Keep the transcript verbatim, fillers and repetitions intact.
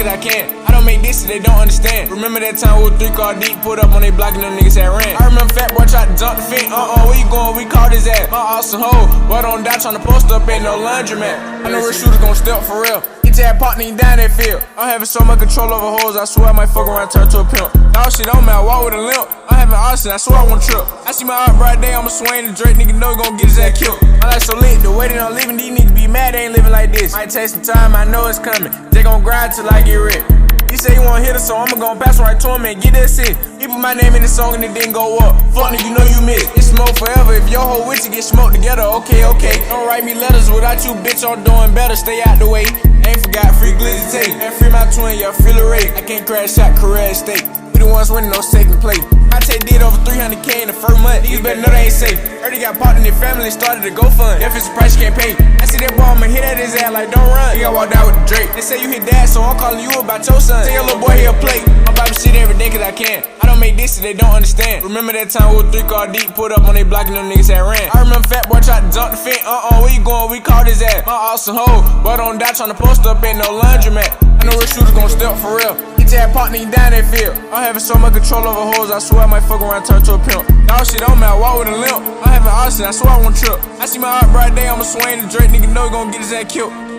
cause I can. I don't make this so they don't understand. Remember that time we was three car deep, pulled up on they block and them niggas had ran. I remember fat boy tried to jump the fence. Uh-uh, where you going? We caught his ass. My awesome hoe, boy don't die tryna post up, ain't no laundromat. I know real shooters gon' step for real. Get your partner down that field. I'm having so much control over hoes, I swear I might fuck around turn to a pimp. Dog shit on me, I walk with a limp. I'm having arson, I swear I won't trip. I see my art bright day, I'ma swing the Drake, nigga know he gon' get his ass killed. I like so lit, the way that I'm living, these niggas be mad, they ain't living like this. Might take some time, I know it's coming. They gon' grind till I get rich. He say he wanna hit us, so I'ma gon' pass right to him and get that shit. He put my name in the song and it didn't go up. Fuck nigga, you know you missed. It's smoke forever. If your whole witch get smoked together, okay, okay. Don't write me letters without you, bitch. I'm doing better. Stay out the way. Ain't forgot free glizzy tape. And free my twin, yeah, feel the rate. I can't crash shot career at stake. We the ones winning, no second place. I take did over three hundred K in the first month. Niggas better know they ain't safe. Heard they got popped in their family, started to go fund. If it's a price you can't pay. I see that boy, I'ma hit at his ass like don't run. He got walked out with the Drake. They say you hit dad, so I'm calling you about your son. Tell your little boy he a plate. I'm popping shit every day cause I can. I don't make this so they don't understand. Remember that time we was three car deep, pulled up on they block and them niggas had ran. I remember fat boy tried to jump the fence. Uh-uh, where you going? We caught his ass. My awesome hoe, boy don't die tryna post up, ain't no laundromat. I know real shooters gon' step for real. Get your partner down that field. I'm having so much control over hoes, I swear I might fuck around turn to a pimp. Dog shit on me, I walk with a limp. I'm having arson, I swear I won't trip. I see my art bright day, I'ma swing the Drake, nigga know he gon' get his ass killed.